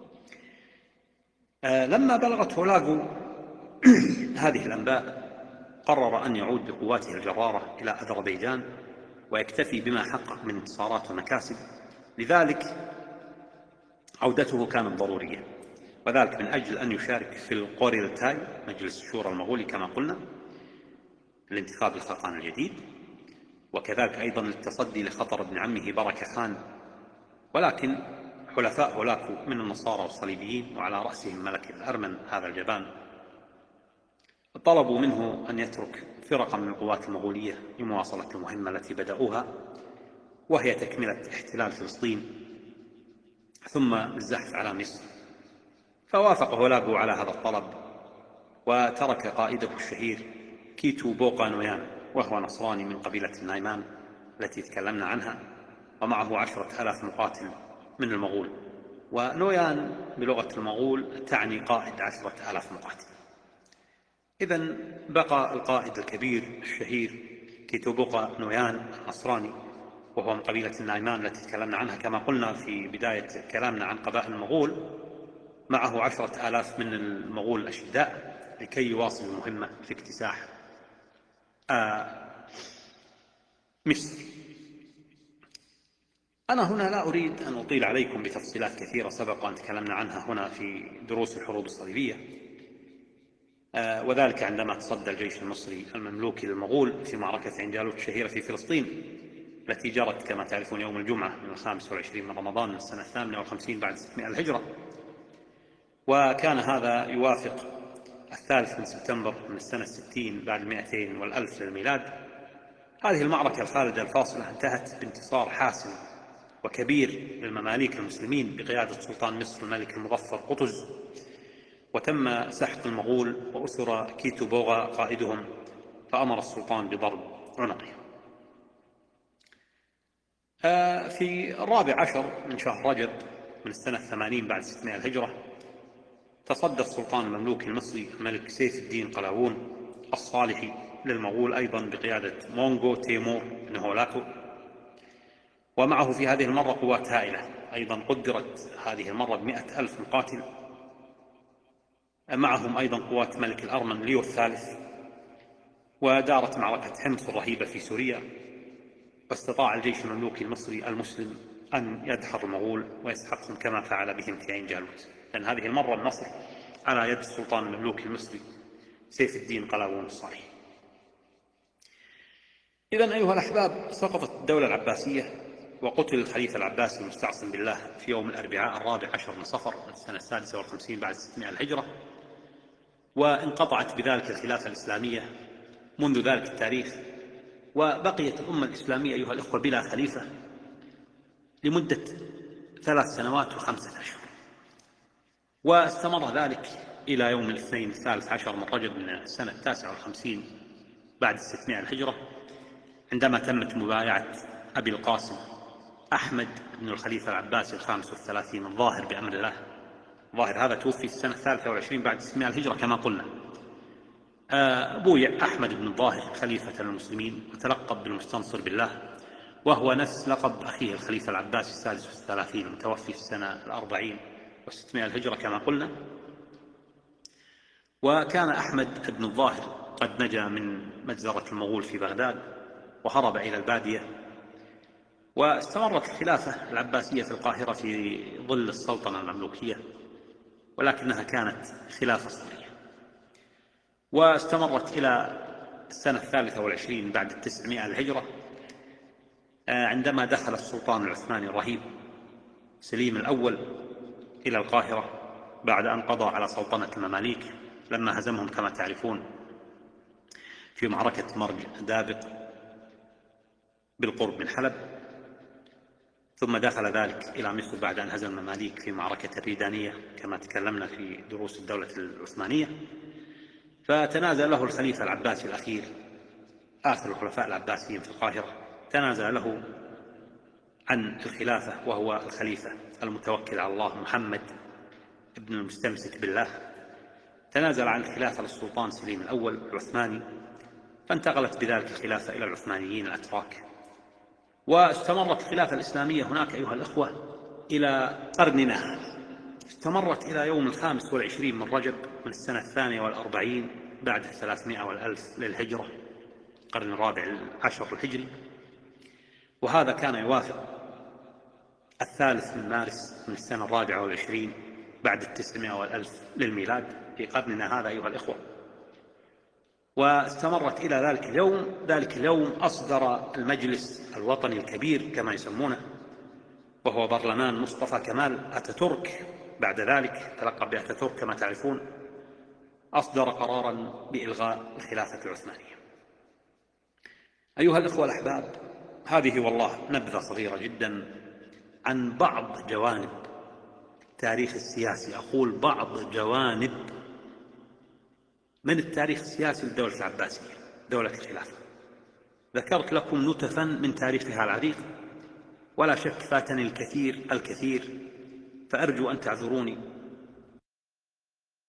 لما بلغت هولاغو هذه الأنباء قرر أن يعود بقواته الجرارة إلى أذربيجان ويكتفي بما حقق من انتصارات ومكاسب. لذلك عودته كانت ضرورية، وذلك من أجل أن يشارك في القوريلتاي مجلس الشورى المغولي كما قلنا لانتخاب الخاقان الجديد، وكذلك أيضا للتصدي لخطر ابن عمه بركة خان. ولكن حلفاء هولاكو من النصارى والصليبيين وعلى رأسهم ملك الأرمن هذا الجبان طلبوا منه أن يترك فرقا من القوات المغولية لمواصلة المهمة التي بدأوها، وهي تكملة احتلال فلسطين ثم الزحف على مصر. فوافق هولاغو على هذا الطلب وترك قائده الشهير كيتو بوغا نويان، وهو نصراني من قبيلة النايمان التي تكلمنا عنها، ومعه 10,000 مقاتل من المغول. ونويان بلغة المغول تعني قائد 10,000 مقاتل. إذن بقى القائد الكبير الشهير كيتو بوغا نويان النصراني، وهو من قبيلة النايمان التي تكلمنا عنها كما قلنا في بداية كلامنا عن قبائل المغول، معه 10,000 من المغول الأشداء لكي يواصل المهمة في اكتساح مصر. أنا هنا لا أريد أن أطيل عليكم بتفصيلات كثيرة سبق أن تكلمنا عنها هنا في دروس الحروب الصليبية، وذلك عندما تصدى الجيش المصري المملوكي للمغول في معركة عين جالوت الشهيرة في فلسطين التي جرت كما تعرفون يوم الجمعة من 25 من رمضان من السنة 58 بعد 600 الهجرة، وكان هذا يوافق 3 سبتمبر من السنة 60 بعد 200 والألف للميلاد. هذه المعركة الخالدة الفاصلة انتهت بانتصار حاسم وكبير للمماليك المسلمين بقيادة سلطان مصر الملك المظفر قطز، وتم سحق المغول وأسر كيتو بوغا قائدهم، فأمر السلطان بضرب عنقه. في 14 من شهر رجب من السنة 80 بعد 600 الهجرة تصدى السلطان المملوكي المصري الملك سيف الدين قلاوون الصالحي للمغول أيضا بقيادة مونغو تيمور بن هولاكو، ومعه في هذه المرة قوات هائلة أيضا قدرت هذه المرة ب100,000 مقاتل، معهم أيضا قوات ملك الأرمن ليو الثالث. ودارت معركة حمص الرهيبة في سوريا، واستطاع الجيش المملوكي المصري المسلم أن يدحر المغول ويسحقهم كما فعل بهم في عين جالوت، لأن هذه المرة النصر على يد السلطان المملوكي المصري سيف الدين قلاوون الصالحي. إذن أيها الأحباب، سقطت الدولة العباسية وقتل الخليفة العباسي المستعصم بالله في يوم الأربعاء 14 من صفر من السنة 56 بعد 600 الهجرة، وانقطعت بذلك الخلافة الإسلامية منذ ذلك التاريخ، وبقيت الأمة الإسلامية أيها الأخوة بلا خليفة لمدة 3 سنوات و5 أشهر، واستمر ذلك إلى يوم الاثنين 13 من رجب من السنة 59 بعد 600 الهجرة، عندما تمت مبايعة أبي القاسم أحمد بن الخليفة العباسي ال35 الظاهر بأمر الله. الظاهر هذا توفي في السنة 23 بعد 600 الهجرة كما قلنا. بويع أحمد بن الظاهر خليفة المسلمين وتلقب بالمستنصر بالله، وهو نفس لقب أخيه الخليفة العباسي السادس والثلاثين المتوفي في السنة 40 و600 الهجرة كما قلنا. وكان أحمد بن الظاهر قد نجا من مجزرة المغول في بغداد وهرب إلى البادية، واستمرت الخلافة العباسية في القاهرة في ظل السلطنة المملوكية، ولكنها كانت خلافة صغيرة، واستمرت إلى السنة 23 بعد 900 الهجرة عندما دخل السلطان العثماني الرهيب سليم الأول إلى القاهرة بعد أن قضى على سلطنة المماليك لما هزمهم كما تعرفون في معركة مرج دابق. بالقرب من حلب، ثم دخل ذلك إلى مصر بعد أن هزم المماليك في معركة الريدانية كما تكلمنا في دروس الدولة العثمانية. فتنازل له الخليفة العباسي الأخير آخر الخلفاء العباسيين في القاهرة، تنازل له عن الخلافة وهو الخليفة المتوكل على الله محمد ابن المستمسك بالله، تنازل عن الخلافة للسلطان سليم الأول العثماني، فانتقلت بذلك الخلافة إلى العثمانيين الأتراك. واستمرت الخلافة الإسلامية هناك أيها الأخوة إلى قرننا هذا، استمرت إلى يوم 25 من رجب من السنة 42 بعد 300 والألف للهجرة، القرن الرابع عشر الهجري، وهذا كان يوافق 3 من مارس من السنة 24 بعد 900 والألف للميلاد في قرننا هذا أيها الإخوة. واستمرت إلى ذلك اليوم أصدر المجلس الوطني الكبير كما يسمونه، وهو برلمان مصطفى كمال أتاتورك، بعد ذلك تلقب بأتاتورك كما تعرفون، أصدر قرارا بإلغاء الخلافة العثمانية. أيها الإخوة الأحباب، هذه والله نبذة صغيرة جدا عن بعض جوانب التاريخ السياسي، أقول بعض جوانب من التاريخ السياسي للدولة العباسية دولة الخلافة. ذكرت لكم نتفا من تاريخها العريق، ولا شك فاتني الكثير، فأرجو أن تعذروني